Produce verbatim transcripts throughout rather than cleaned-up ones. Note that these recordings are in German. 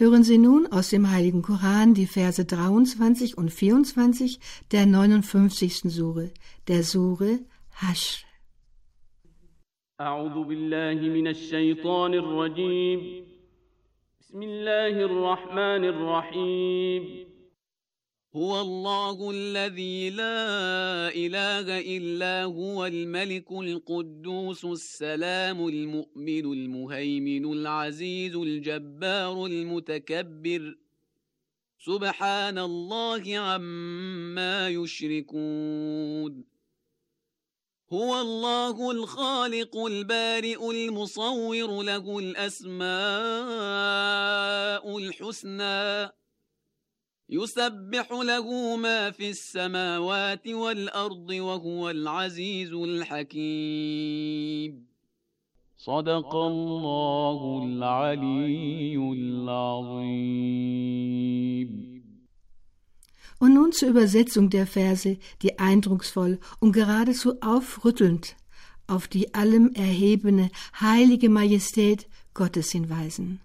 Hören Sie nun aus dem Heiligen Koran die Verse dreiundzwanzig und vierundzwanzig der neunundfünfzigsten Sure, der Sure Haschr. أعوذ بالله من الشيطان الرجيم بسم الله الرحمن الرحيم هو الله الذي لا إله إلا هو الملك القدوس السلام المؤمن المهيمن العزيز الجبار المتكبر سبحان الله عما يشركون هو الله الخالق البارئ المصور له الأسماء الحسنى يسبح له ما في السماوات والأرض وهو العزيز الحكيم صدق الله العلي العظيم. Und nun zur Übersetzung der Verse, die eindrucksvoll und geradezu aufrüttelnd auf die allem erhebene, heilige Majestät Gottes hinweisen.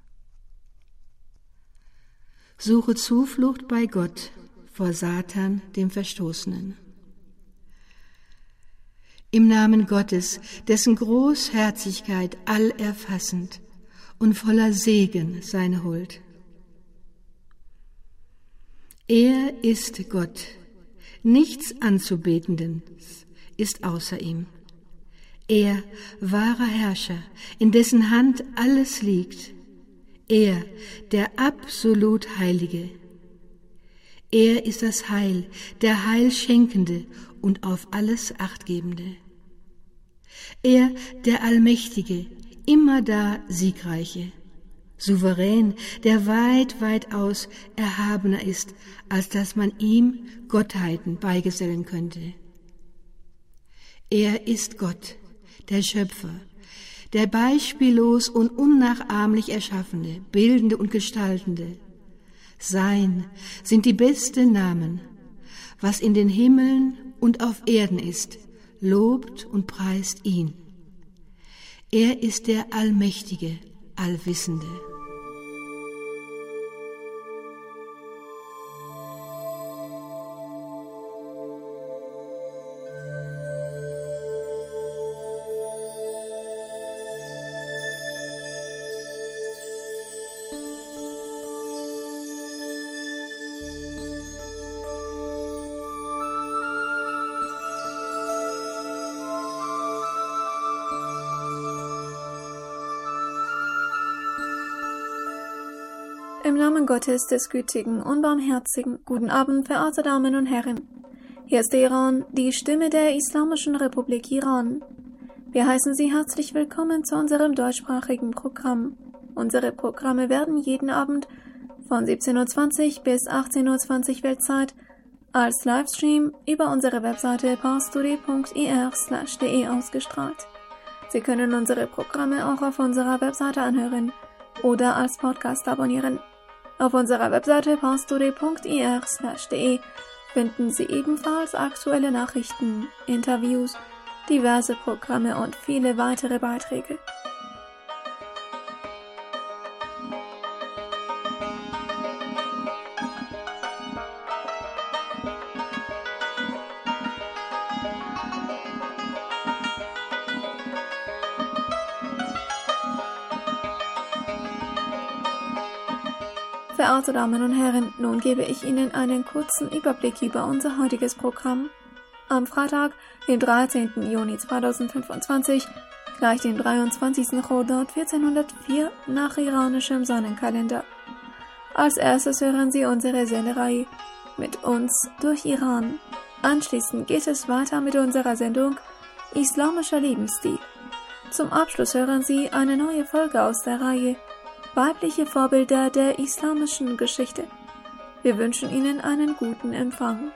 Suche Zuflucht bei Gott vor Satan, dem Verstoßenen. Im Namen Gottes, dessen Großherzigkeit allerfassend und voller Segen seine Huld. Er ist Gott, nichts Anzubetendes ist außer ihm. Er, wahrer Herrscher, in dessen Hand alles liegt. Er, der absolut Heilige. Er ist das Heil, der Heilschenkende und auf alles Achtgebende. Er, der Allmächtige, immerdar Siegreiche. Souverän, der weit, weitaus erhabener ist, als dass man ihm Gottheiten beigesellen könnte. Er ist Gott, der Schöpfer, der beispiellos und unnachahmlich Erschaffene, Bildende und Gestaltende. Sein sind die besten Namen, was in den Himmeln und auf Erden ist, lobt und preist ihn. Er ist der Allmächtige, Allwissende. Im Namen Gottes, des Gütigen und Barmherzigen, guten Abend, verehrte Damen und Herren. Hier ist der Iran, die Stimme der Islamischen Republik Iran. Wir heißen Sie herzlich willkommen zu unserem deutschsprachigen Programm. Unsere Programme werden jeden Abend von siebzehn Uhr zwanzig bis achtzehn Uhr zwanzig Weltzeit als Livestream über unsere Webseite parstory punkt ir slash de ausgestrahlt. Sie können unsere Programme auch auf unserer Webseite anhören oder als Podcast abonnieren. Auf unserer Webseite parstory punkt ir slash de finden Sie ebenfalls aktuelle Nachrichten, Interviews, diverse Programme und viele weitere Beiträge. Verehrte Damen und Herren, nun gebe ich Ihnen einen kurzen Überblick über unser heutiges Programm. Am Freitag, dem dreizehnten Juni zweitausendfünfundzwanzig, gleich dem dreiundzwanzigsten Chodot vierzehnhundertvier nach iranischem Sonnenkalender. Als erstes hören Sie unsere Sendereihe mit uns durch Iran. Anschließend geht es weiter mit unserer Sendung Islamischer Lebensstil. Zum Abschluss hören Sie eine neue Folge aus der Reihe Weibliche Vorbilder der islamischen Geschichte. Wir wünschen Ihnen einen guten Empfang.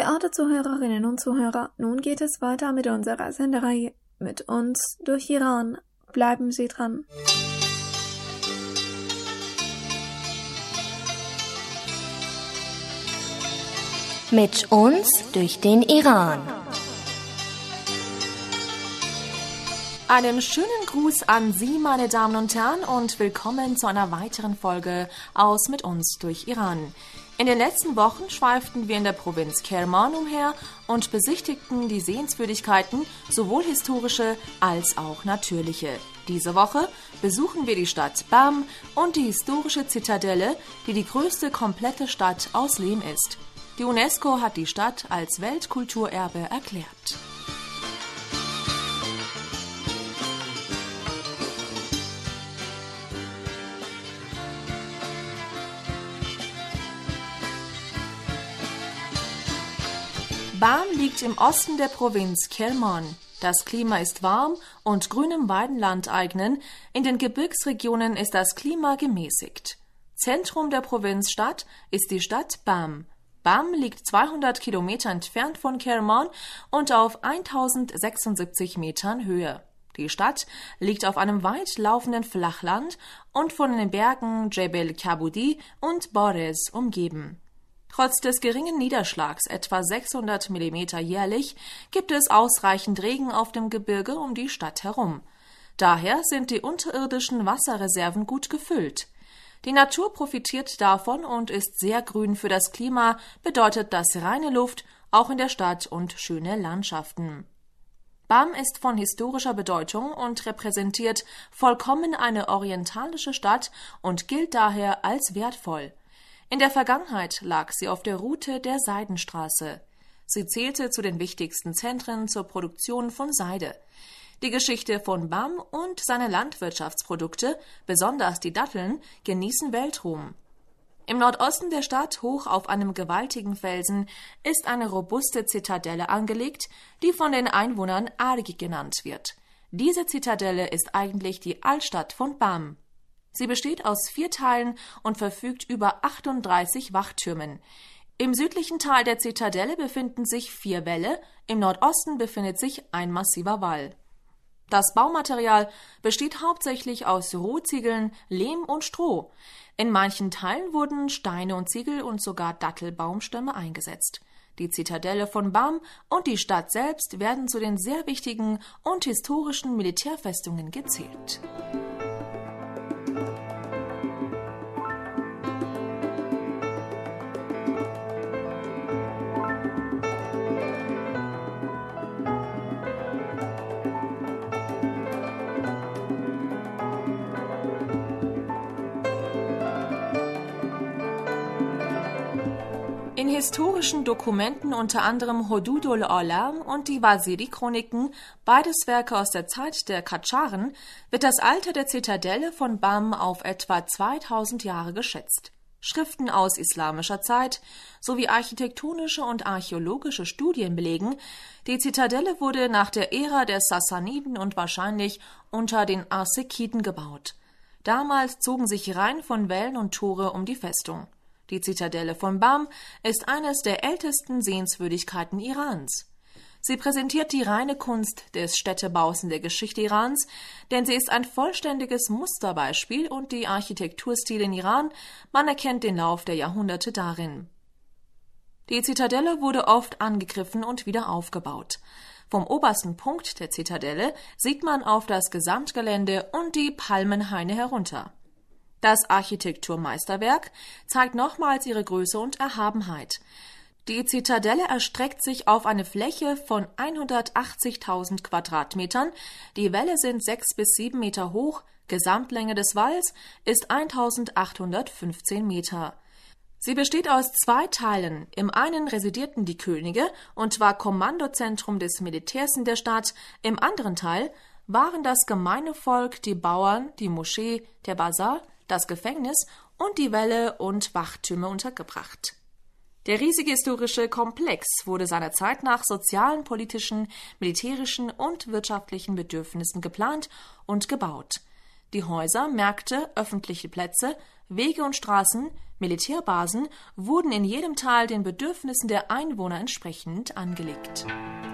Verehrte Zuhörerinnen und Zuhörer, nun geht es weiter mit unserer Sendereihe mit uns durch Iran. Bleiben Sie dran. Mit uns durch den Iran. Einen schönen Gruß an Sie, meine Damen und Herren, und willkommen zu einer weiteren Folge aus Mit uns durch Iran. In den letzten Wochen schweiften wir in der Provinz Kerman umher und besichtigten die Sehenswürdigkeiten, sowohl historische als auch natürliche. Diese Woche besuchen wir die Stadt Bam und die historische Zitadelle, die die größte komplette Stadt aus Lehm ist. Die UNESCO hat die Stadt als Weltkulturerbe erklärt. Bam liegt im Osten der Provinz Kerman. Das Klima ist warm und grünem Weidenland eignen. In den Gebirgsregionen ist das Klima gemäßigt. Zentrum der Provinzstadt ist die Stadt Bam. Bam liegt zweihundert Kilometer entfernt von Kerman und auf eintausendsechsundsiebzig Metern Höhe. Die Stadt liegt auf einem weit laufenden Flachland und von den Bergen Jebel Kabudi und Borez umgeben. Trotz des geringen Niederschlags, etwa sechshundert Millimeter jährlich, gibt es ausreichend Regen auf dem Gebirge um die Stadt herum. Daher sind die unterirdischen Wasserreserven gut gefüllt. Die Natur profitiert davon und ist sehr grün. Für das Klima bedeutet das reine Luft, auch in der Stadt, und schöne Landschaften. Bam ist von historischer Bedeutung und repräsentiert vollkommen eine orientalische Stadt und gilt daher als wertvoll. In der Vergangenheit lag sie auf der Route der Seidenstraße. Sie zählte zu den wichtigsten Zentren zur Produktion von Seide. Die Geschichte von Bam und seine Landwirtschaftsprodukte, besonders die Datteln, genießen Weltruhm. Im Nordosten der Stadt, hoch auf einem gewaltigen Felsen, ist eine robuste Zitadelle angelegt, die von den Einwohnern Argi genannt wird. Diese Zitadelle ist eigentlich die Altstadt von Bam. Sie besteht aus vier Teilen und verfügt über achtunddreißig Wachtürmen. Im südlichen Teil der Zitadelle befinden sich vier Wälle, im Nordosten befindet sich ein massiver Wall. Das Baumaterial besteht hauptsächlich aus Rohziegeln, Lehm und Stroh. In manchen Teilen wurden Steine und Ziegel und sogar Dattelbaumstämme eingesetzt. Die Zitadelle von Bam und die Stadt selbst werden zu den sehr wichtigen und historischen Militärfestungen gezählt. In historischen Dokumenten, unter anderem Hududul Olam und die Waziri-Chroniken, beides Werke aus der Zeit der Kadscharen, wird das Alter der Zitadelle von Bam auf etwa zweitausend Jahre geschätzt. Schriften aus islamischer Zeit sowie architektonische und archäologische Studien belegen, die Zitadelle wurde nach der Ära der Sassaniden und wahrscheinlich unter den Arsakiden gebaut. Damals zogen sich Reihen von Wällen und Tore um die Festung. Die Zitadelle von Bam ist eines der ältesten Sehenswürdigkeiten Irans. Sie präsentiert die reine Kunst des Städtebaus in der Geschichte Irans, denn sie ist ein vollständiges Musterbeispiel und die Architekturstile in Iran, man erkennt den Lauf der Jahrhunderte darin. Die Zitadelle wurde oft angegriffen und wieder aufgebaut. Vom obersten Punkt der Zitadelle sieht man auf das Gesamtgelände und die Palmenhaine herunter. Das Architekturmeisterwerk zeigt nochmals ihre Größe und Erhabenheit. Die Zitadelle erstreckt sich auf eine Fläche von hundertachtzigtausend Quadratmetern, die Wälle sind sechs bis sieben Meter hoch, Gesamtlänge des Walls ist eintausendachthundertfünfzehn Meter. Sie besteht aus zwei Teilen. Im einen residierten die Könige und war Kommandozentrum des Militärs in der Stadt, im anderen Teil waren das gemeine Volk, die Bauern, die Moschee, der Basar, das Gefängnis und die Wälle und Wachtürme untergebracht. Der riesige historische Komplex wurde seinerzeit nach sozialen, politischen, militärischen und wirtschaftlichen Bedürfnissen geplant und gebaut. Die Häuser, Märkte, öffentliche Plätze, Wege und Straßen Militärbasen wurden in jedem Teil den Bedürfnissen der Einwohner entsprechend angelegt.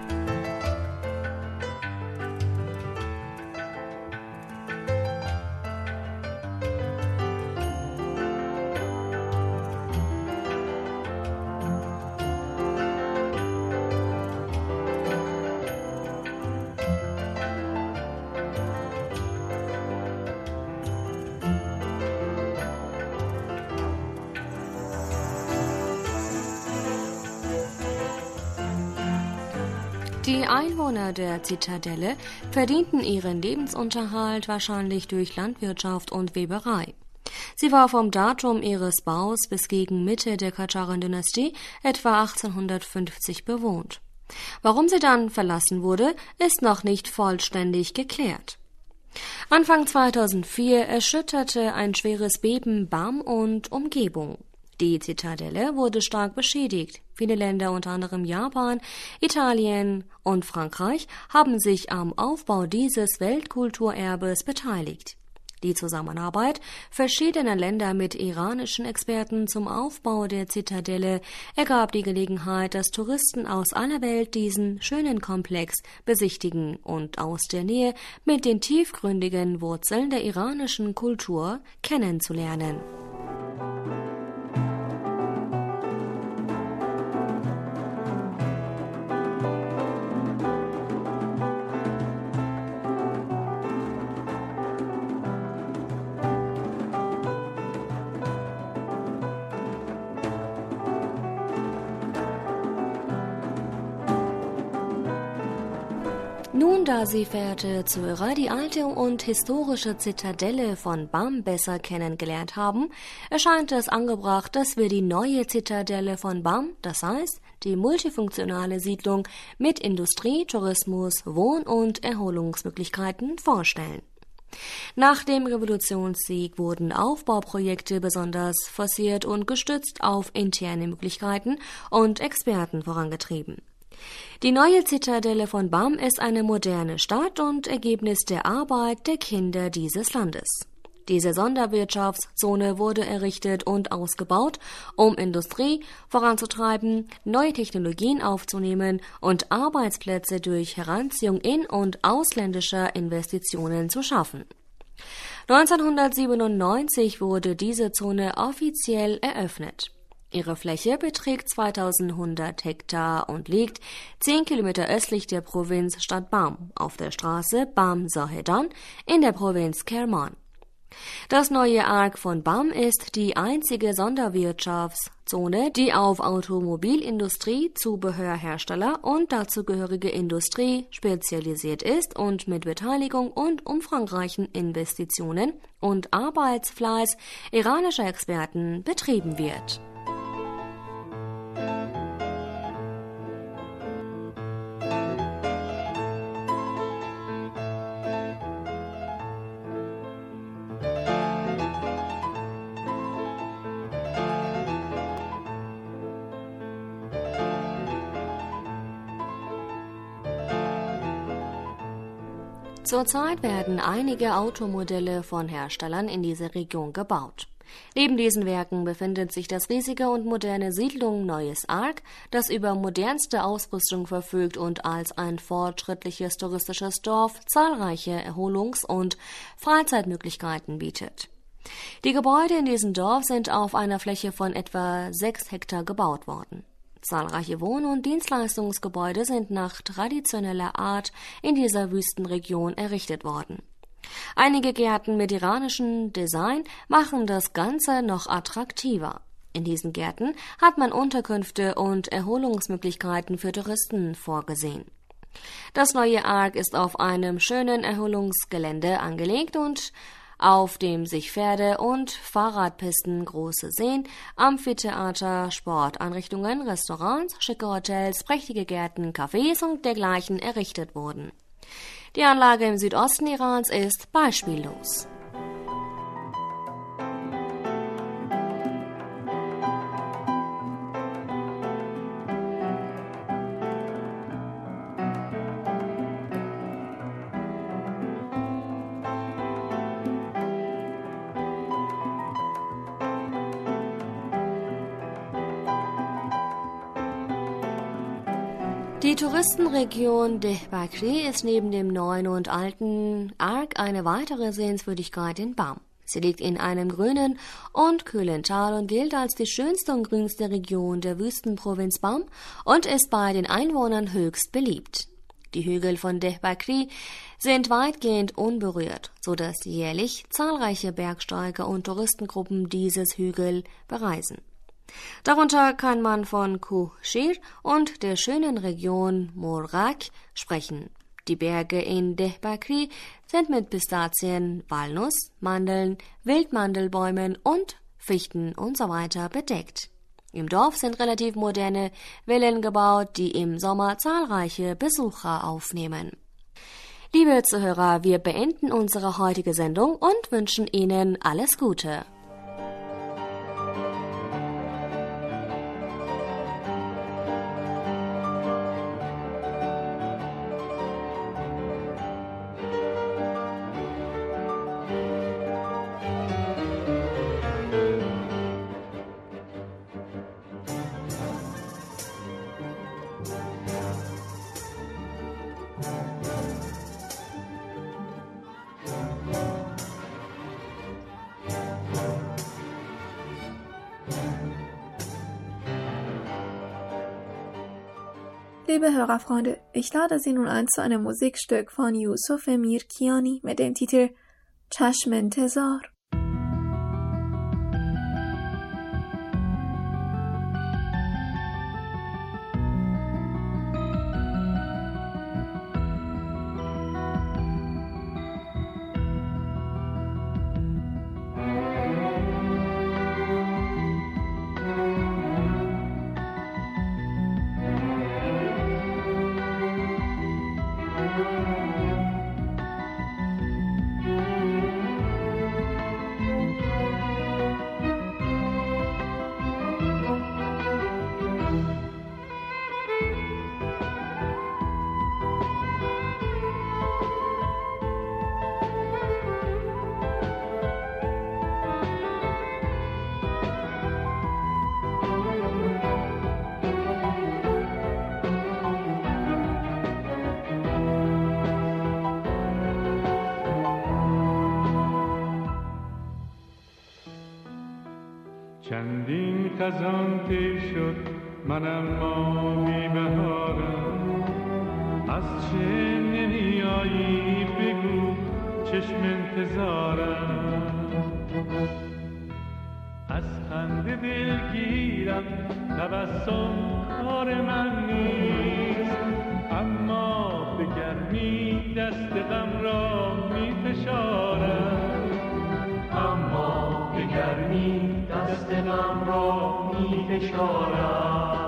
Die Einwohner der Zitadelle verdienten ihren Lebensunterhalt wahrscheinlich durch Landwirtschaft und Weberei. Sie war vom Datum ihres Baus bis gegen Mitte der Kadscharen-Dynastie etwa achtzehnhundertfünfzig bewohnt. Warum sie dann verlassen wurde, ist noch nicht vollständig geklärt. Anfang zweitausendvier erschütterte ein schweres Beben Bam und Umgebung. Die Zitadelle wurde stark beschädigt. Viele Länder, unter anderem Japan, Italien und Frankreich, haben sich am Aufbau dieses Weltkulturerbes beteiligt. Die Zusammenarbeit verschiedener Länder mit iranischen Experten zum Aufbau der Zitadelle ergab die Gelegenheit, dass Touristen aus aller Welt diesen schönen Komplex besichtigen und aus der Nähe mit den tiefgründigen Wurzeln der iranischen Kultur kennenzulernen. Nun, da Sie, verehrte Zuhörer, die alte und historische Zitadelle von Bam besser kennengelernt haben, erscheint es angebracht, dass wir die neue Zitadelle von Bam, das heißt die multifunktionale Siedlung mit Industrie, Tourismus, Wohn- und Erholungsmöglichkeiten vorstellen. Nach dem Revolutionssieg wurden Aufbauprojekte besonders forciert und gestützt auf interne Möglichkeiten und Experten vorangetrieben. Die neue Zitadelle von Bam ist eine moderne Stadt und Ergebnis der Arbeit der Kinder dieses Landes. Diese Sonderwirtschaftszone wurde errichtet und ausgebaut, um Industrie voranzutreiben, neue Technologien aufzunehmen und Arbeitsplätze durch Heranziehung in- und ausländischer Investitionen zu schaffen. neunzehnhundertsiebenundneunzig wurde diese Zone offiziell eröffnet. Ihre Fläche beträgt zweitausendhundert Hektar und liegt zehn Kilometer östlich der Provinzstadt Bam auf der Straße Bam-Zahedan in der Provinz Kerman. Das neue Arc von Bam ist die einzige Sonderwirtschaftszone, die auf Automobilindustrie, Zubehörhersteller und dazugehörige Industrie spezialisiert ist und mit Beteiligung und umfangreichen Investitionen und Arbeitsfleiß iranischer Experten betrieben wird. Zurzeit werden einige Automodelle von Herstellern in dieser Region gebaut. Neben diesen Werken befindet sich das riesige und moderne Siedlung Neues Arc, das über modernste Ausrüstung verfügt und als ein fortschrittliches touristisches Dorf zahlreiche Erholungs- und Freizeitmöglichkeiten bietet. Die Gebäude in diesem Dorf sind auf einer Fläche von etwa sechs Hektar gebaut worden. Zahlreiche Wohn- und Dienstleistungsgebäude sind nach traditioneller Art in dieser Wüstenregion errichtet worden. Einige Gärten mit iranischem Design machen das Ganze noch attraktiver. In diesen Gärten hat man Unterkünfte und Erholungsmöglichkeiten für Touristen vorgesehen. Das neue Arc ist auf einem schönen Erholungsgelände angelegt und auf dem sich Pferde- und Fahrradpisten, große Seen, Amphitheater, Sporteinrichtungen, Restaurants, schicke Hotels, prächtige Gärten, Cafés und dergleichen errichtet wurden. Die Anlage im Südosten Irans ist beispiellos. Die Touristenregion Diyarbakır ist neben dem neuen und alten Ark eine weitere Sehenswürdigkeit in Bam. Sie liegt in einem grünen und kühlen Tal und gilt als die schönste und grünste Region der Wüstenprovinz Bam und ist bei den Einwohnern höchst beliebt. Die Hügel von Diyarbakır sind weitgehend unberührt, sodass jährlich zahlreiche Bergsteiger und Touristengruppen dieses Hügel bereisen. Darunter kann man von Kuhşehir und der schönen Region Morak sprechen. Die Berge in Diyarbakır sind mit Pistazien, Walnuss, Mandeln, Wildmandelbäumen und Fichten und so weiter bedeckt. Im Dorf sind relativ moderne Villen gebaut, die im Sommer zahlreiche Besucher aufnehmen. Liebe Zuhörer, wir beenden unsere heutige Sendung und wünschen Ihnen alles Gute. Liebe Hörerfreunde, ich lade Sie nun ein zu einem Musikstück von Yusuf Emir Kiani mit dem Titel Chashme Intezar. چندین خزان طی شد من اما بی بهارم از چه نمیایی بگو چشم انتظارم از خنده دلگیرم تبسم کار من نیست اما به گرمی دست غم را می فشارم اما به گرمی دست غم را می فشارم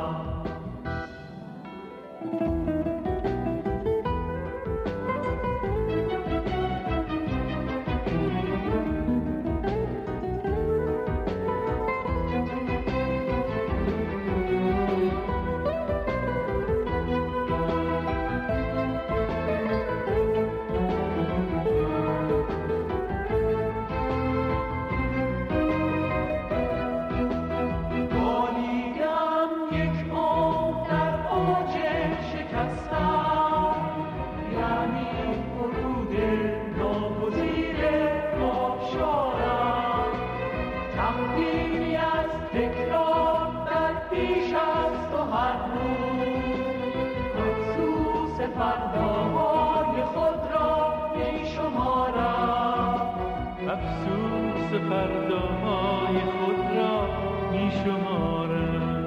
فرداهای خود را می شمارم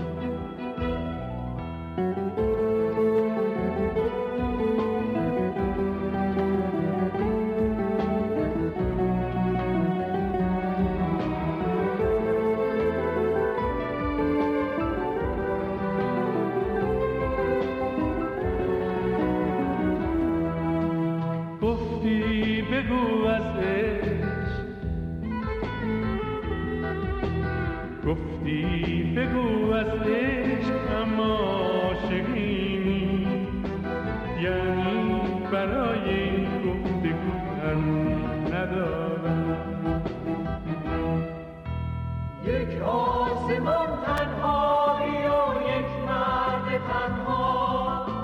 گفتی بگو از گفتی بگو از عشق اما عاشقی نیست یعنی برای این گفتگو حرفی ندارم یک آسمان تنهایی و یک مرد تنها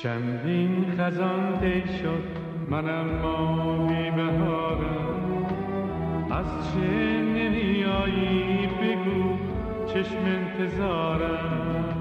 چندین خزان طی شد من اما بی بهارم از چه نمی آیی بگو چشم انتظارم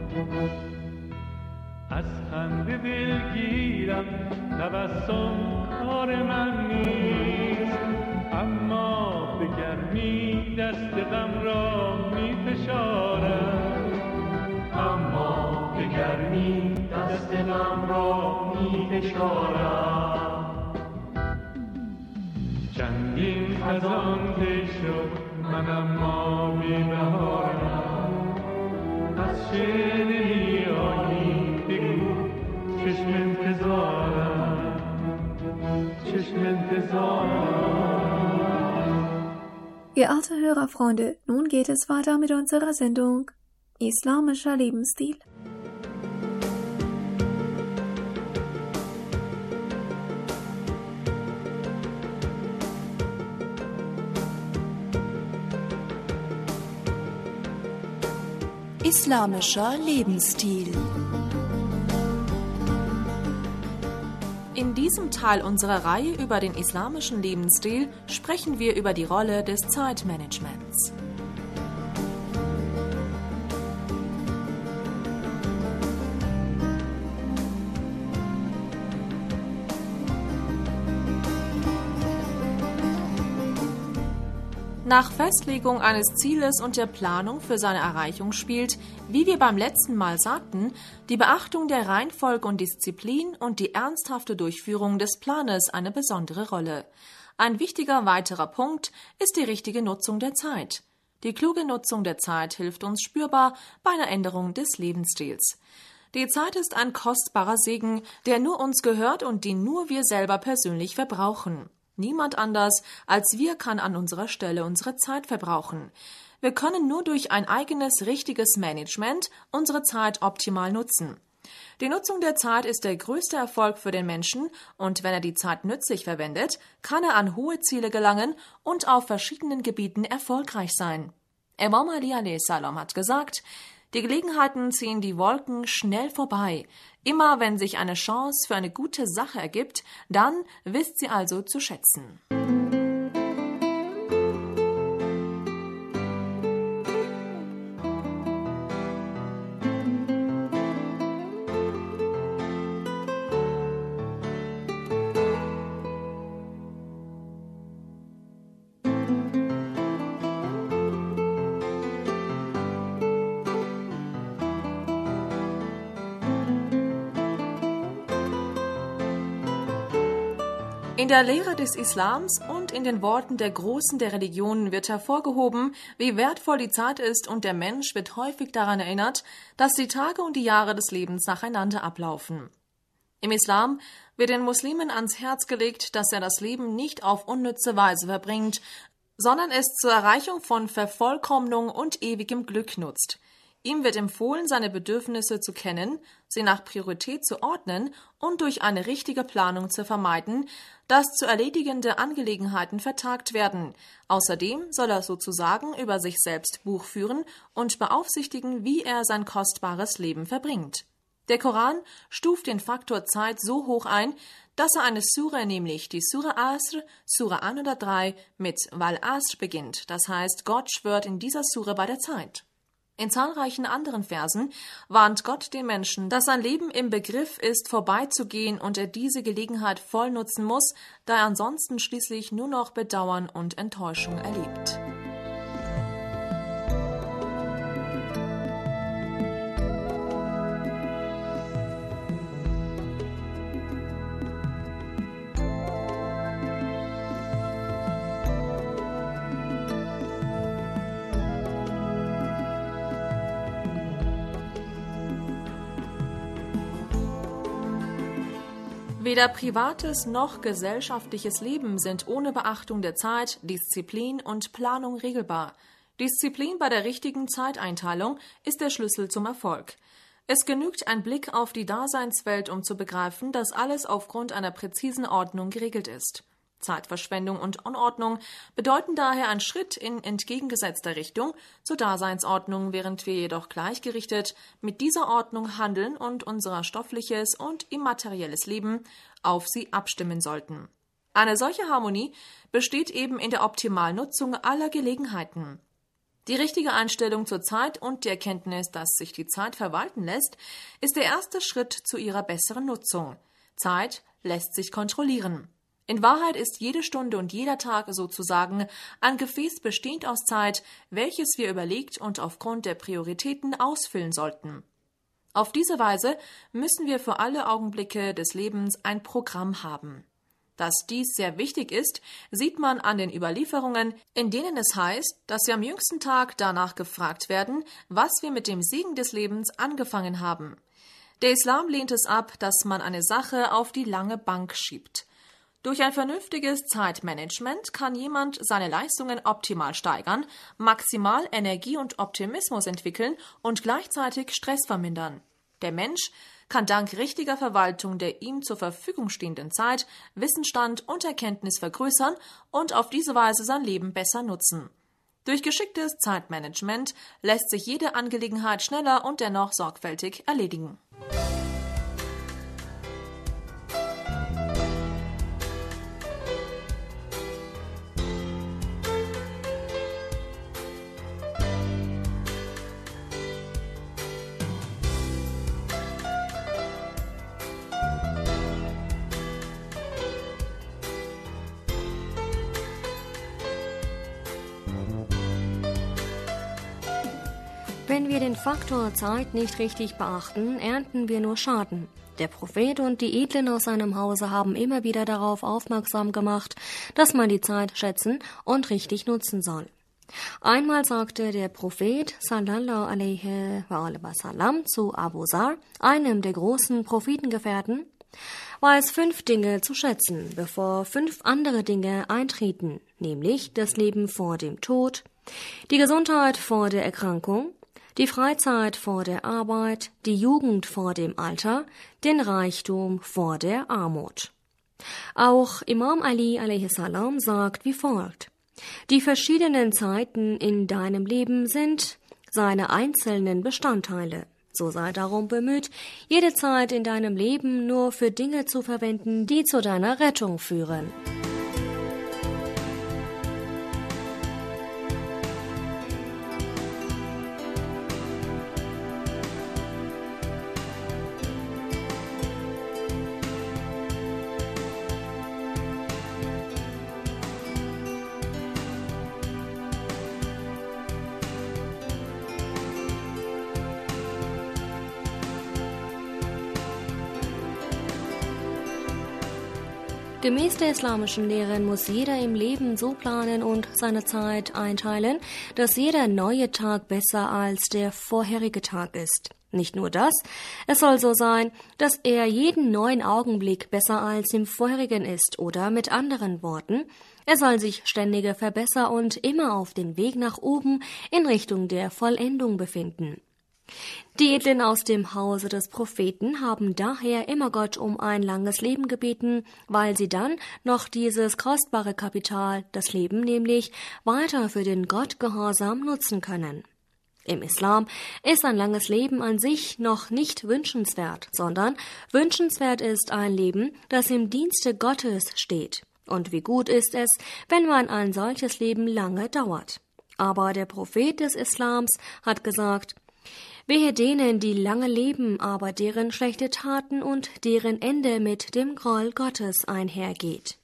از خنده دلگیرم تبسم کار من نیست اما به گرمی دست غم را می فشارم اما به گرمی دست غم را می فشارم چندین خزان طی شد من اما بی بهارم از چه نمی آیی بگو چشم انتظارم چشم انتظارم. Ihr alte Hörerfreunde, nun geht es weiter mit unserer Sendung Islamischer Lebensstil. Islamischer Lebensstil. In diesem Teil unserer Reihe über den islamischen Lebensstil sprechen wir über die Rolle des Zeitmanagements. Nach Festlegung eines Zieles und der Planung für seine Erreichung spielt, wie wir beim letzten Mal sagten, die Beachtung der Reihenfolge und Disziplin und die ernsthafte Durchführung des Planes eine besondere Rolle. Ein wichtiger weiterer Punkt ist die richtige Nutzung der Zeit. Die kluge Nutzung der Zeit hilft uns spürbar bei einer Änderung des Lebensstils. Die Zeit ist ein kostbarer Segen, der nur uns gehört und den nur wir selber persönlich verbrauchen. Niemand anders als wir kann an unserer Stelle unsere Zeit verbrauchen. Wir können nur durch ein eigenes, richtiges Management unsere Zeit optimal nutzen. Die Nutzung der Zeit ist der größte Erfolg für den Menschen und wenn er die Zeit nützlich verwendet, kann er an hohe Ziele gelangen und auf verschiedenen Gebieten erfolgreich sein. Imam Ali alaihi salam hat gesagt, die Gelegenheiten ziehen die Wolken schnell vorbei. Immer wenn sich eine Chance für eine gute Sache ergibt, dann wisst sie also zu schätzen. In der Lehre des Islams und in den Worten der Großen der Religionen wird hervorgehoben, wie wertvoll die Zeit ist und der Mensch wird häufig daran erinnert, dass die Tage und die Jahre des Lebens nacheinander ablaufen. Im Islam wird den Muslimen ans Herz gelegt, dass er das Leben nicht auf unnütze Weise verbringt, sondern es zur Erreichung von Vervollkommnung und ewigem Glück nutzt. Ihm wird empfohlen, seine Bedürfnisse zu kennen, sie nach Priorität zu ordnen und durch eine richtige Planung zu vermeiden, dass zu erledigende Angelegenheiten vertagt werden. Außerdem soll er sozusagen über sich selbst Buch führen und beaufsichtigen, wie er sein kostbares Leben verbringt. Der Koran stuft den Faktor Zeit so hoch ein, dass er eine Sure, nämlich die Sure Asr, Sure hundertdrei, mit Wal Asr beginnt. Das heißt, Gott schwört in dieser Sure bei der Zeit. In zahlreichen anderen Versen warnt Gott den Menschen, dass sein Leben im Begriff ist, vorbeizugehen und er diese Gelegenheit voll nutzen muss, da er ansonsten schließlich nur noch Bedauern und Enttäuschung erlebt. Weder privates noch gesellschaftliches Leben sind ohne Beachtung der Zeit, Disziplin und Planung regelbar. Disziplin bei der richtigen Zeiteinteilung ist der Schlüssel zum Erfolg. Es genügt ein Blick auf die Daseinswelt, um zu begreifen, dass alles aufgrund einer präzisen Ordnung geregelt ist. Zeitverschwendung und Unordnung bedeuten daher einen Schritt in entgegengesetzter Richtung zur Daseinsordnung, während wir jedoch gleichgerichtet mit dieser Ordnung handeln und unser stoffliches und immaterielles Leben auf sie abstimmen sollten. Eine solche Harmonie besteht eben in der optimalen Nutzung aller Gelegenheiten. Die richtige Einstellung zur Zeit und die Erkenntnis, dass sich die Zeit verwalten lässt, ist der erste Schritt zu ihrer besseren Nutzung. Zeit lässt sich kontrollieren. In Wahrheit ist jede Stunde und jeder Tag sozusagen ein Gefäß bestehend aus Zeit, welches wir überlegt und aufgrund der Prioritäten ausfüllen sollten. Auf diese Weise müssen wir für alle Augenblicke des Lebens ein Programm haben. Dass dies sehr wichtig ist, sieht man an den Überlieferungen, in denen es heißt, dass wir am jüngsten Tag danach gefragt werden, was wir mit dem Segen des Lebens angefangen haben. Der Islam lehnt es ab, dass man eine Sache auf die lange Bank schiebt. Durch ein vernünftiges Zeitmanagement kann jemand seine Leistungen optimal steigern, maximal Energie und Optimismus entwickeln und gleichzeitig Stress vermindern. Der Mensch kann dank richtiger Verwaltung der ihm zur Verfügung stehenden Zeit Wissensstand und Erkenntnis vergrößern und auf diese Weise sein Leben besser nutzen. Durch geschicktes Zeitmanagement lässt sich jede Angelegenheit schneller und dennoch sorgfältig erledigen. Wenn wir den Faktor Zeit nicht richtig beachten, ernten wir nur Schaden. Der Prophet und die Edlen aus seinem Hause haben immer wieder darauf aufmerksam gemacht, dass man die Zeit schätzen und richtig nutzen soll. Einmal sagte der Prophet sallallahu alaihi wa sallam zu Abu Zar, einem der großen Prophetengefährten: Weiß fünf Dinge zu schätzen, bevor fünf andere Dinge eintreten, nämlich das Leben vor dem Tod, die Gesundheit vor der Erkrankung, die Freizeit vor der Arbeit, die Jugend vor dem Alter, den Reichtum vor der Armut. Auch Imam Ali alaihi salam sagt wie folgt: Die verschiedenen Zeiten in deinem Leben sind seine einzelnen Bestandteile. So sei darum bemüht, jede Zeit in deinem Leben nur für Dinge zu verwenden, die zu deiner Rettung führen. Gemäß der islamischen Lehren muss jeder im Leben so planen und seine Zeit einteilen, dass jeder neue Tag besser als der vorherige Tag ist. Nicht nur das, es soll so sein, dass er jeden neuen Augenblick besser als im vorherigen ist, oder mit anderen Worten, er soll sich ständig verbessern und immer auf den Weg nach oben in Richtung der Vollendung befinden. Die Edlen aus dem Hause des Propheten haben daher immer Gott um ein langes Leben gebeten, weil sie dann noch dieses kostbare Kapital, das Leben nämlich, weiter für den Gottgehorsam nutzen können. Im Islam ist ein langes Leben an sich noch nicht wünschenswert, sondern wünschenswert ist ein Leben, das im Dienste Gottes steht. Und wie gut ist es, wenn man ein solches Leben lange dauert. Aber der Prophet des Islams hat gesagt: Wehe denen, die lange leben, aber deren schlechte Taten und deren Ende mit dem Groll Gottes einhergeht.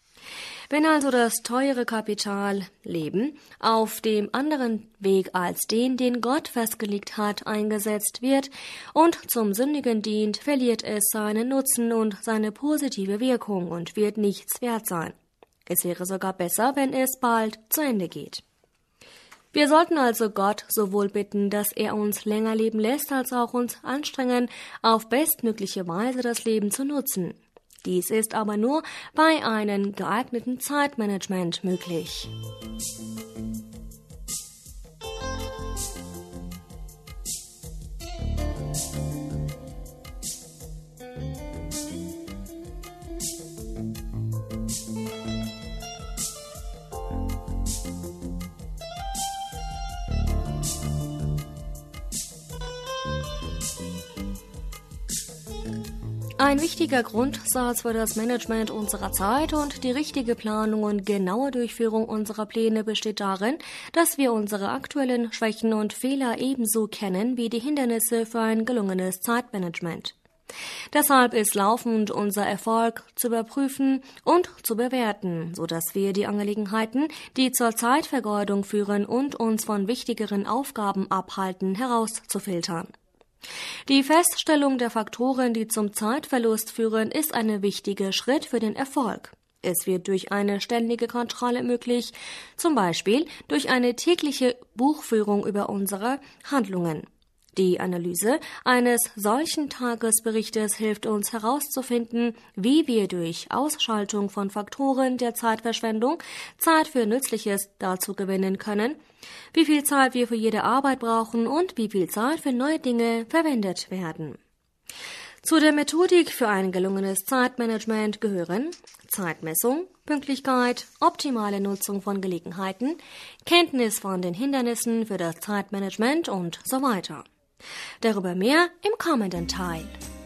Wenn also das teure Kapital Leben auf dem anderen Weg als den, den Gott festgelegt hat, eingesetzt wird und zum Sündigen dient, verliert es seinen Nutzen und seine positive Wirkung und wird nichts wert sein. Es wäre sogar besser, wenn es bald zu Ende geht. Wir sollten also Gott sowohl bitten, dass er uns länger leben lässt, als auch uns anstrengen, auf bestmögliche Weise das Leben zu nutzen. Dies ist aber nur bei einem geeigneten Zeitmanagement möglich. Ein wichtiger Grundsatz für das Management unserer Zeit und die richtige Planung und genaue Durchführung unserer Pläne besteht darin, dass wir unsere aktuellen Schwächen und Fehler ebenso kennen wie die Hindernisse für ein gelungenes Zeitmanagement. Deshalb ist laufend unser Erfolg zu überprüfen und zu bewerten, sodass wir die Angelegenheiten, die zur Zeitvergeudung führen und uns von wichtigeren Aufgaben abhalten, herauszufiltern. Die Feststellung der Faktoren, die zum Zeitverlust führen, ist ein wichtiger Schritt für den Erfolg. Es wird durch eine ständige Kontrolle möglich, zum Beispiel durch eine tägliche Buchführung über unsere Handlungen. Die Analyse eines solchen Tagesberichtes hilft uns herauszufinden, wie wir durch Ausschaltung von Faktoren der Zeitverschwendung Zeit für Nützliches dazu gewinnen können, wie viel Zeit wir für jede Arbeit brauchen und wie viel Zeit für neue Dinge verwendet werden. Zu der Methodik für ein gelungenes Zeitmanagement gehören Zeitmessung, Pünktlichkeit, optimale Nutzung von Gelegenheiten, Kenntnis von den Hindernissen für das Zeitmanagement und so weiter. Darüber mehr im kommenden Teil.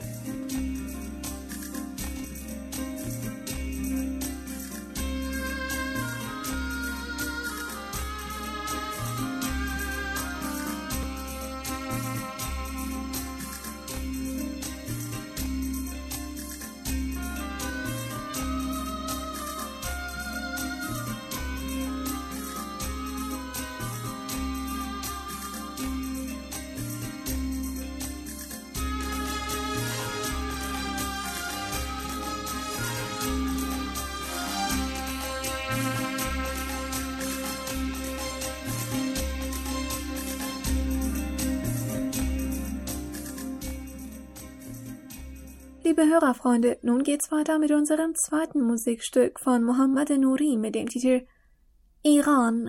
Liebe Hörerfreunde, nun geht's weiter mit unserem zweiten Musikstück von Mohammad Nouri mit dem Titel Iran.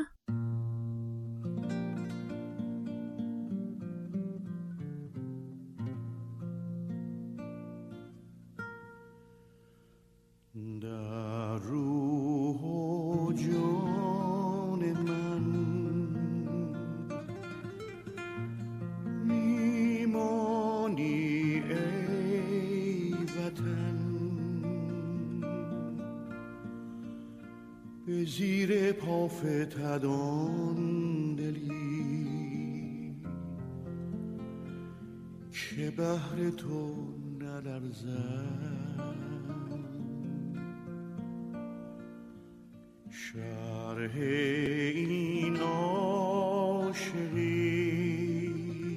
زیر پا فتدان دلی که بهر تو نلرزد شرح این عاشقی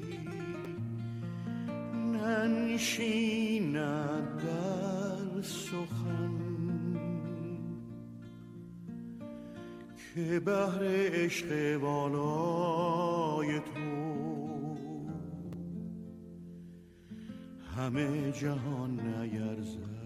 ننشیند در سخن که بهر عشق والای تو همه جهان نیرزد.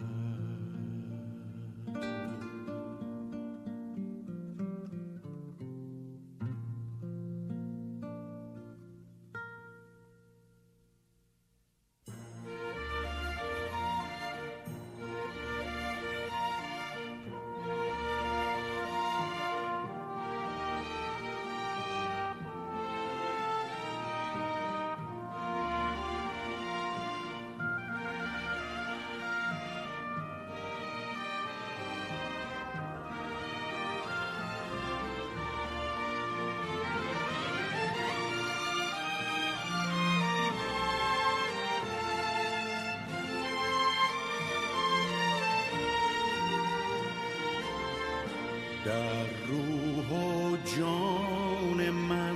در روح و جان من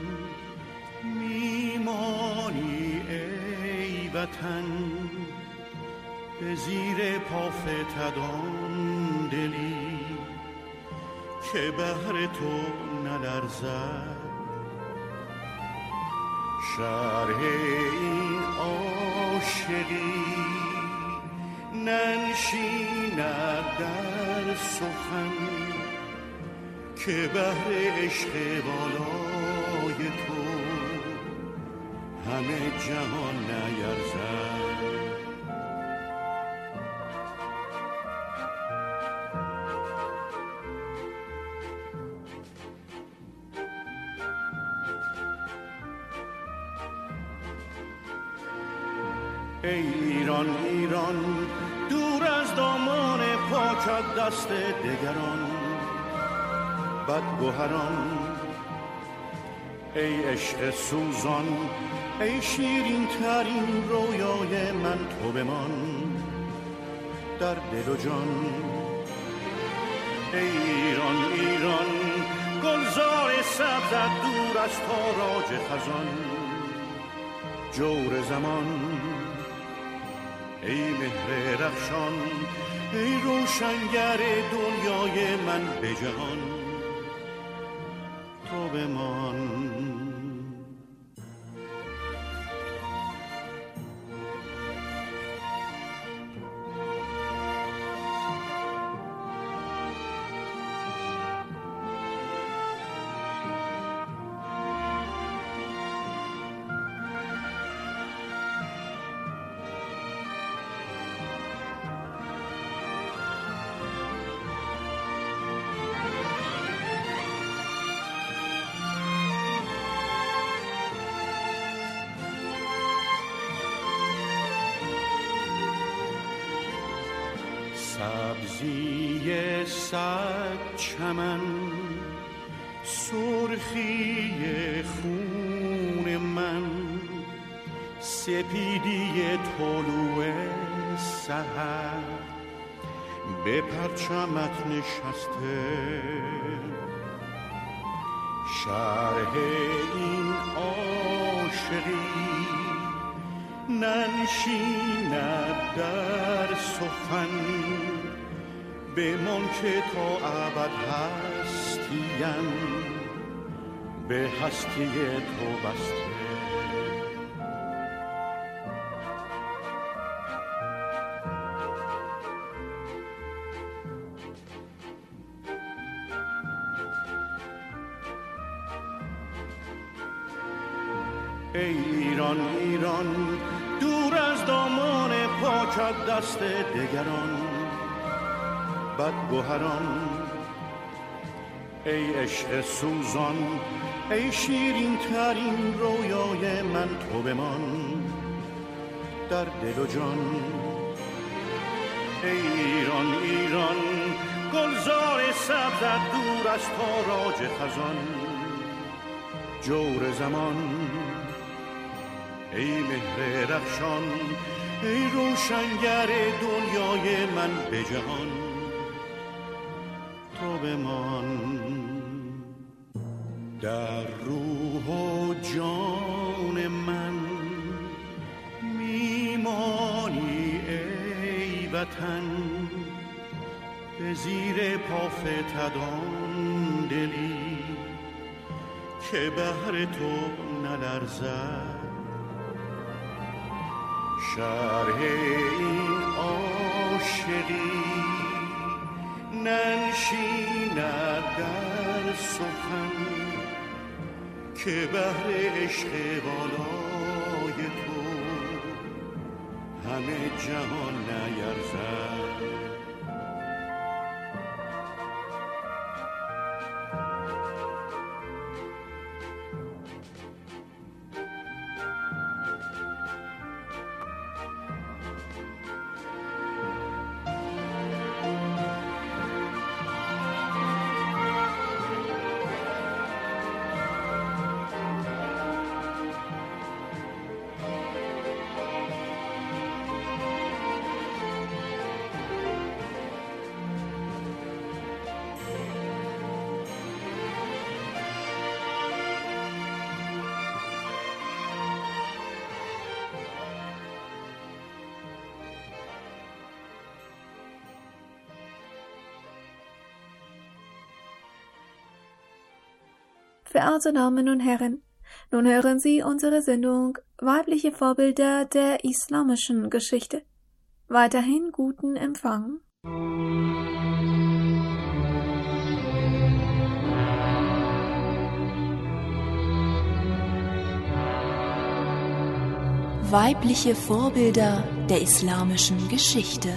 میمانی ای وطن به زیر پا فتدان دلی که بهر تو نلرزد شرح این عاشقی ننشیند در سخن که بهر عشق بالای تو همه جهان نیرزد. ای ایران ایران دور از دامان پاکت دست دگران بدگوهران، ای عشق سوزان، ای شیرین ترین رویای من تو بمان در دل و جان. ای ایران ایران گلزار سبزت دور از تاراج خزان جور زمان، ای مهر رخشان، ای روشنگر دنیای من به جهان تو بمان. سبزی صد چمن، سرخی خون من، سپیدی طلوع سحر به پرچمت نشسته، شرح این عاشقی ننشیند در سخن، بمان که تا ابد هستیم به هستی تو بسته. ای ایران ایران دور از دامان پاکت دست دگران بدگوهران، ای عشق سوزان، ای شیرین ترین رویای من تو بمان در دل و جان. ای ایران ایران گلزار سبزت دور از تاراج خزان جور زمان، ای مهر رخشان، ای روشنگر دنیای من به جهان تو بمان. در روح و جان من میمانی ای وطن، به زیر پا فتدان دلی که بهر تو نلرزد، شرح این عاشقی ننشیند در سخن که بهر عشق بالای تو همه جهان نیرزد. Verehrte Damen und Herren, nun hören Sie unsere Sendung Weibliche Vorbilder der islamischen Geschichte. Weiterhin guten Empfang. Weibliche Vorbilder der islamischen Geschichte.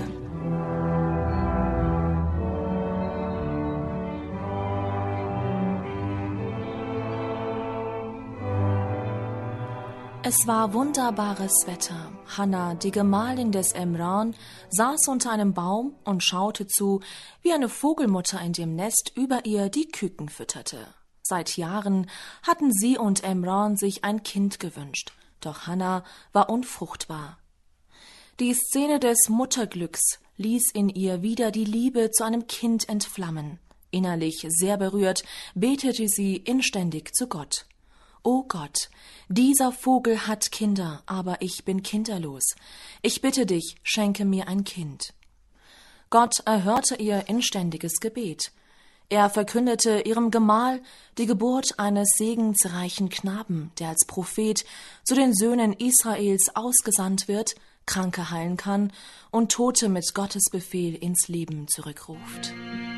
Es war wunderbares Wetter. Hannah, die Gemahlin des Emran, saß unter einem Baum und schaute zu, wie eine Vogelmutter in dem Nest über ihr die Küken fütterte. Seit Jahren hatten sie und Emran sich ein Kind gewünscht, doch Hannah war unfruchtbar. Die Szene des Mutterglücks ließ in ihr wieder die Liebe zu einem Kind entflammen. Innerlich sehr berührt, betete sie inständig zu Gott. »O Gott, dieser Vogel hat Kinder, aber ich bin kinderlos. Ich bitte dich, schenke mir ein Kind.« Gott erhörte ihr inständiges Gebet. Er verkündete ihrem Gemahl die Geburt eines segensreichen Knaben, der als Prophet zu den Söhnen Israels ausgesandt wird, Kranke heilen kann und Tote mit Gottes Befehl ins Leben zurückruft.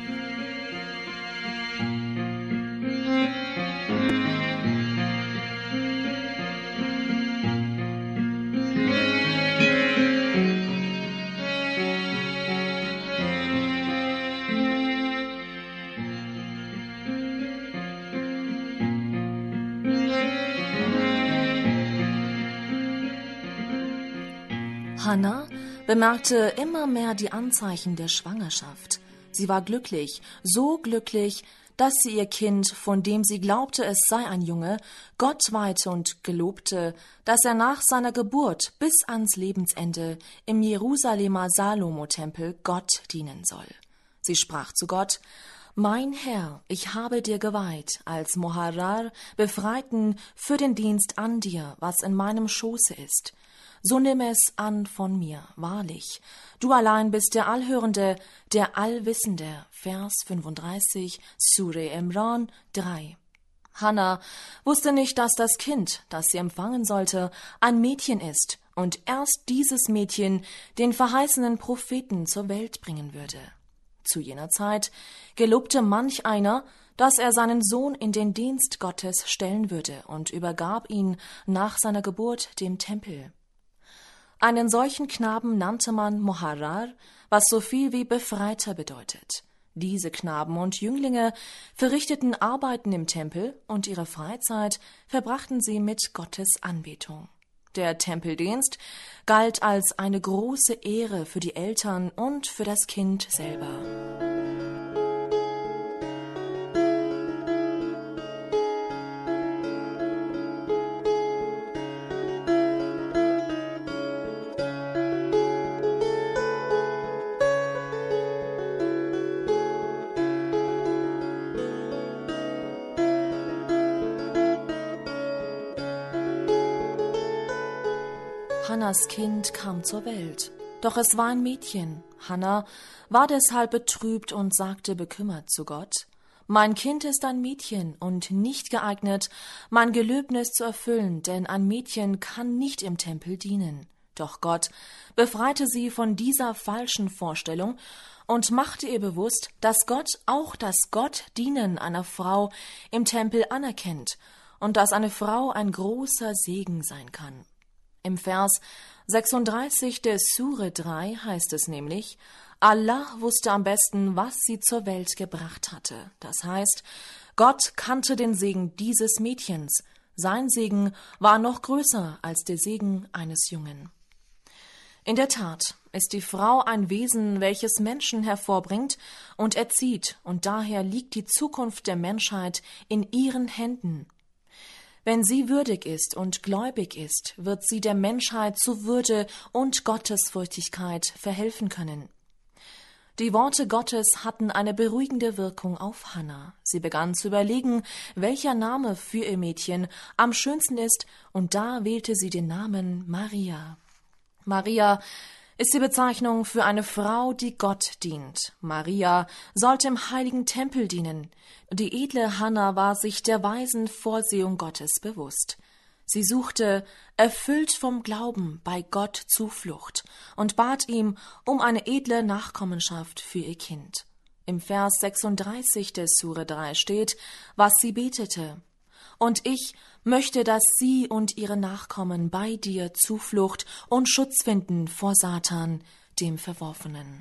Hannah bemerkte immer mehr die Anzeichen der Schwangerschaft. Sie war glücklich, so glücklich, dass sie ihr Kind, von dem sie glaubte, es sei ein Junge, Gott weihte und gelobte, dass er nach seiner Geburt bis ans Lebensende im Jerusalemer Salomo-Tempel Gott dienen soll. Sie sprach zu Gott: »Mein Herr, ich habe dir geweiht, als Moharar Befreiten für den Dienst an dir, was in meinem Schoße ist. So nimm es an von mir, wahrlich. Du allein bist der Allhörende, der Allwissende.« Vers fünfunddreißig, Sure Emran drei. Hannah wusste nicht, dass das Kind, das sie empfangen sollte, ein Mädchen ist und erst dieses Mädchen den verheißenen Propheten zur Welt bringen würde. Zu jener Zeit gelobte manch einer, dass er seinen Sohn in den Dienst Gottes stellen würde und übergab ihn nach seiner Geburt dem Tempel. Einen solchen Knaben nannte man Moharar, was so viel wie Befreiter bedeutet. Diese Knaben und Jünglinge verrichteten Arbeiten im Tempel und ihre Freizeit verbrachten sie mit Gottes Anbetung. Der Tempeldienst galt als eine große Ehre für die Eltern und für das Kind selber. Hannahs Kind kam zur Welt, doch es war ein Mädchen. Hannah war deshalb betrübt und sagte bekümmert zu Gott: »Mein Kind ist ein Mädchen und nicht geeignet, mein Gelöbnis zu erfüllen, denn ein Mädchen kann nicht im Tempel dienen.« Doch Gott befreite sie von dieser falschen Vorstellung und machte ihr bewusst, dass Gott auch das Gottdienen einer Frau im Tempel anerkennt und dass eine Frau ein großer Segen sein kann. Im Vers sechsunddreißig der Sure drei heißt es nämlich: Allah wusste am besten, was sie zur Welt gebracht hatte. Das heißt, Gott kannte den Segen dieses Mädchens. Sein Segen war noch größer als der Segen eines Jungen. In der Tat ist die Frau ein Wesen, welches Menschen hervorbringt und erzieht, und daher liegt die Zukunft der Menschheit in ihren Händen. Wenn sie würdig ist und gläubig ist, wird sie der Menschheit zu Würde und Gottesfürchtigkeit verhelfen können. Die Worte Gottes hatten eine beruhigende Wirkung auf Hannah. Sie begann zu überlegen, welcher Name für ihr Mädchen am schönsten ist, und da wählte sie den Namen Maria. Maria ist die Bezeichnung für eine Frau, die Gott dient. Maria sollte im heiligen Tempel dienen. Die edle Hannah war sich der weisen Vorsehung Gottes bewusst. Sie suchte, erfüllt vom Glauben, bei Gott Zuflucht und bat ihm um eine edle Nachkommenschaft für ihr Kind. Im Vers sechsunddreißig der Sure drei steht, was sie betete: »Und ich möchte, dass sie und ihre Nachkommen bei dir Zuflucht und Schutz finden vor Satan, dem Verworfenen.«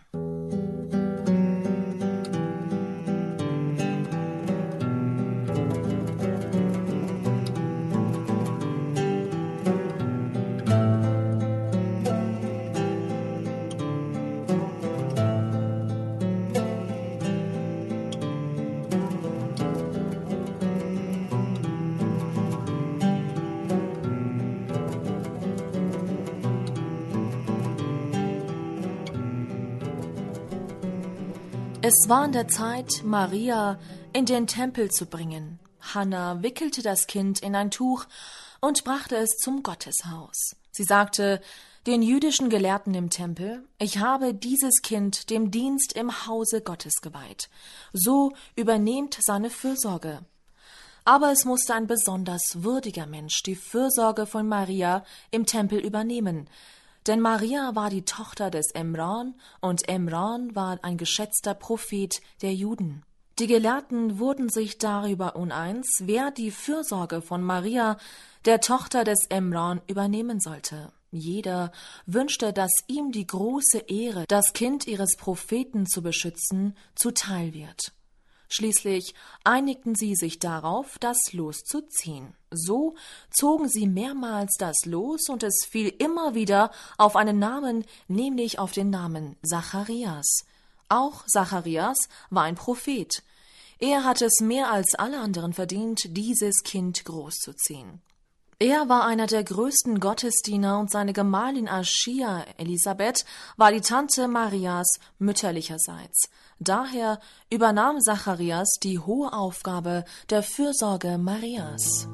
Es war an der Zeit, Maria in den Tempel zu bringen. Hanna wickelte das Kind in ein Tuch und brachte es zum Gotteshaus. Sie sagte den jüdischen Gelehrten im Tempel: Ich habe dieses Kind dem Dienst im Hause Gottes geweiht. So übernehmt seine Fürsorge. Aber es musste ein besonders würdiger Mensch die Fürsorge von Maria im Tempel übernehmen. Denn Maria war die Tochter des Emran und Emran war ein geschätzter Prophet der Juden. Die Gelehrten wurden sich darüber uneins, wer die Fürsorge von Maria, der Tochter des Emran, übernehmen sollte. Jeder wünschte, dass ihm die große Ehre, das Kind ihres Propheten zu beschützen, zuteil wird. Schließlich einigten sie sich darauf, das Los zu ziehen. So zogen sie mehrmals das Los und es fiel immer wieder auf einen Namen, nämlich auf den Namen Zacharias. Auch Zacharias war ein Prophet. Er hatte es mehr als alle anderen verdient, dieses Kind großzuziehen. Er war einer der größten Gottesdiener und seine Gemahlin Aschia Elisabeth war die Tante Marias mütterlicherseits. Daher übernahm Zacharias die hohe Aufgabe der Fürsorge Marias.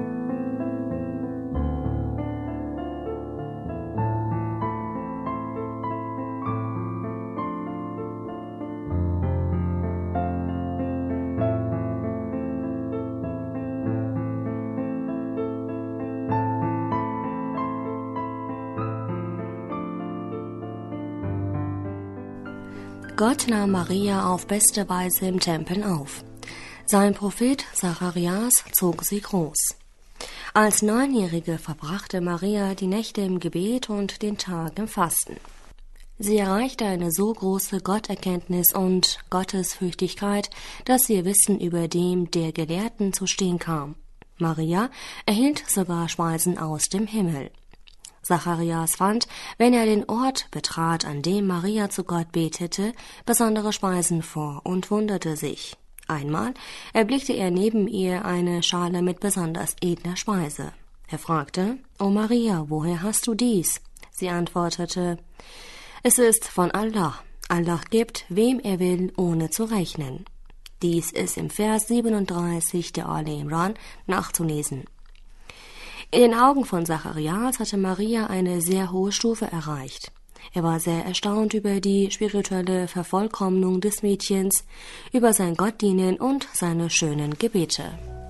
Gott nahm Maria auf beste Weise im Tempel auf. Sein Prophet Zacharias zog sie groß. Als Neunjährige verbrachte Maria die Nächte im Gebet und den Tag im Fasten. Sie erreichte eine so große Gotterkenntnis und Gottesfürchtigkeit, dass ihr Wissen über dem der Gelehrten zu stehen kam. Maria erhielt sogar Speisen aus dem Himmel. Zacharias fand, wenn er den Ort betrat, an dem Maria zu Gott betete, besondere Speisen vor und wunderte sich. Einmal erblickte er neben ihr eine Schale mit besonders edler Speise. Er fragte: »O Maria, woher hast du dies?« Sie antwortete: »Es ist von Allah. Allah gibt, wem er will, ohne zu rechnen.« Dies ist im Vers siebenunddreißig der Al Imran nachzulesen. In den Augen von Zacharias hatte Maria eine sehr hohe Stufe erreicht. Er war sehr erstaunt über die spirituelle Vervollkommnung des Mädchens, über sein Gottdienen und seine schönen Gebete.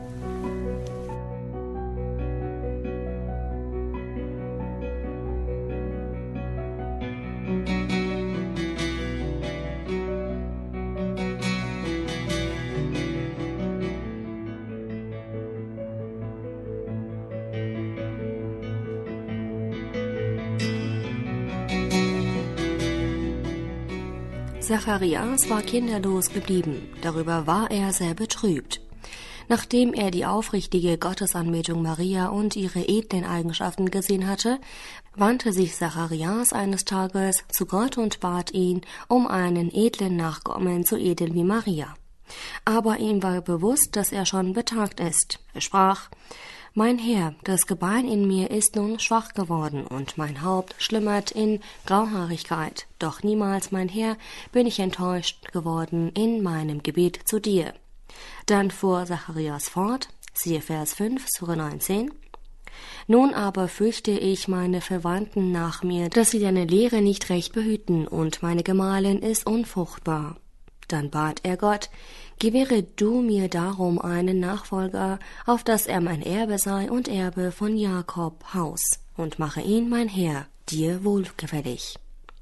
Zacharias war kinderlos geblieben, darüber war er sehr betrübt. Nachdem er die aufrichtige Gottesanbetung Maria und ihre edlen Eigenschaften gesehen hatte, wandte sich Zacharias eines Tages zu Gott und bat ihn um einen edlen Nachkommen, so edel wie Maria. Aber ihm war bewusst, dass er schon betagt ist. Er sprach: »Mein Herr, das Gebein in mir ist nun schwach geworden und mein Haupt schlummert in Grauhaarigkeit. Doch niemals, mein Herr, bin ich enttäuscht geworden in meinem Gebet zu dir.« Dann fuhr Zacharias fort, siehe Vers fünf, Sure neunzehn. »Nun aber fürchte ich meine Verwandten nach mir, dass sie deine Lehre nicht recht behüten, und meine Gemahlin ist unfruchtbar.« Dann bat er Gott: »Gewähre du mir darum einen Nachfolger, auf dass er mein Erbe sei und Erbe von Jakob Haus, und mache ihn mein Herr, dir wohlgefällig.«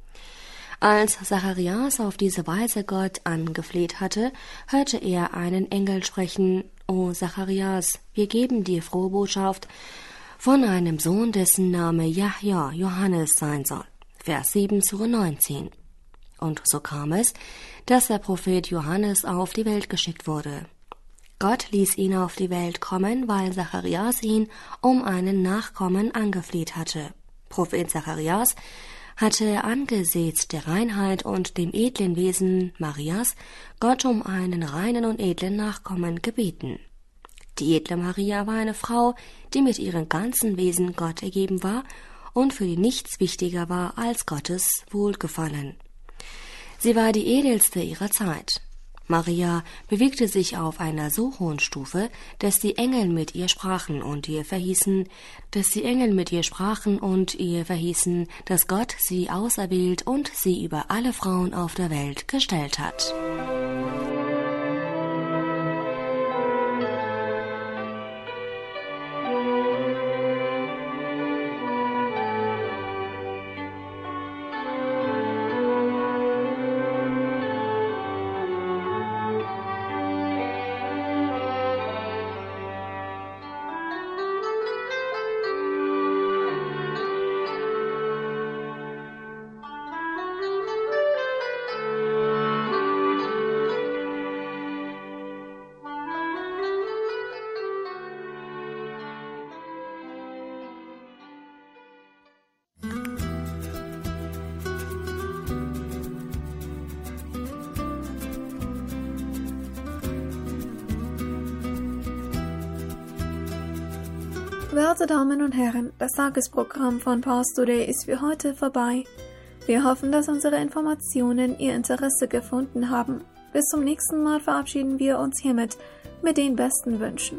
Als Zacharias auf diese Weise Gott angefleht hatte, hörte er einen Engel sprechen: »O Zacharias, wir geben dir frohe Botschaft von einem Sohn, dessen Name Jahja, Johannes sein soll.« Vers sieben, Sure neunzehn. Und so kam es, dass der Prophet Johannes auf die Welt geschickt wurde. Gott ließ ihn auf die Welt kommen, weil Zacharias ihn um einen Nachkommen angefleht hatte. Prophet Zacharias hatte angesichts der Reinheit und dem edlen Wesen Marias Gott um einen reinen und edlen Nachkommen gebeten. Die edle Maria war eine Frau, die mit ihrem ganzen Wesen Gott ergeben war und für die nichts wichtiger war als Gottes Wohlgefallen. Sie war die edelste ihrer Zeit. Maria bewegte sich auf einer so hohen Stufe, dass die Engel mit ihr sprachen und ihr verhießen, dass die Engel mit ihr sprachen und ihr verhießen, dass Gott sie auserwählt und sie über alle Frauen auf der Welt gestellt hat. Werte Damen und Herren, das Tagesprogramm von Pars Today ist für heute vorbei. Wir hoffen, dass unsere Informationen Ihr Interesse gefunden haben. Bis zum nächsten Mal verabschieden wir uns hiermit mit den besten Wünschen.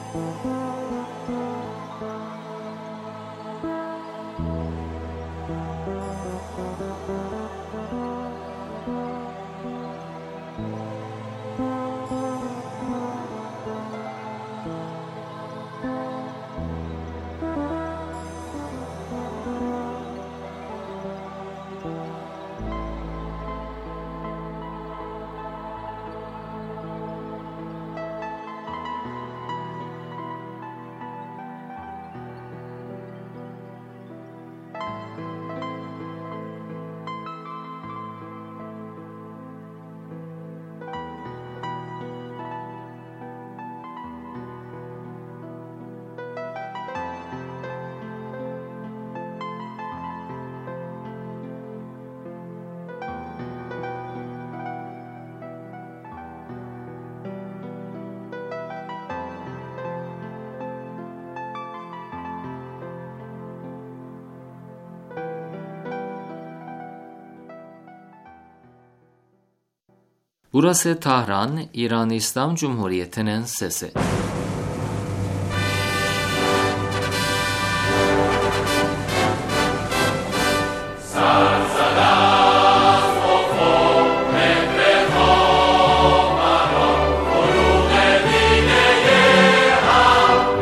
Burası Tahran, İran İslam Cumhuriyeti'nin sesi.